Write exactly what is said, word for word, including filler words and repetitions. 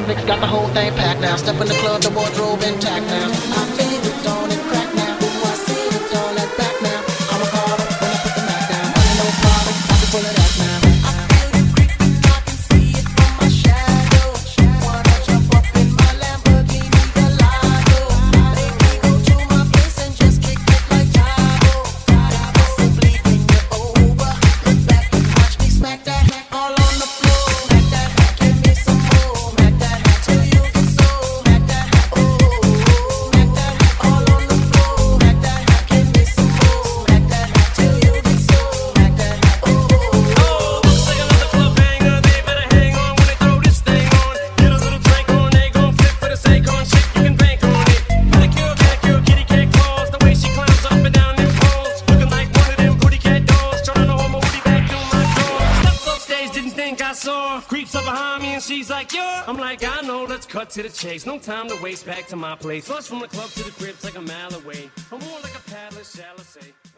convicts got the whole thing packed now. Step in the club, the wardrobe intact now. I feel it on and crack now. Ooh, I see it on that back now. I'm a caller when I put the Mac down. Money no problem, I can pull it out now. I feel you creeping, I can see it from my shadow. Wanna jump up in my Lamborghini Gallardo? Baby, go to my place and just kick it like Tahoe. Possibly bring it over. Look back and watch me smack that all on the floor. Smack that, give me some more. Smack that till you get so. Smack that, oh. Smack that all on the floor. Smack that, give me some more. Smack that till you get so. Smack that, oh. Looks like another club banger. They better hang on when they throw this thing on. Get a little drink on, they gon' flip for the sake on shit. You can bank on it. Pedicure, manicure, kitty cat claws. The way she climbs up and down them poles, looking like one of them booty cat dolls. Trying to hold my booty back through my drawers. Steps off stage, didn't think I saw. Creeps up behind me and she's like, yo. I'm like, I know, let's cut to the chase. No time to waste, back to my place. Flush from the club to the cribs like a mile away. I'm more like a paddler, shall I say.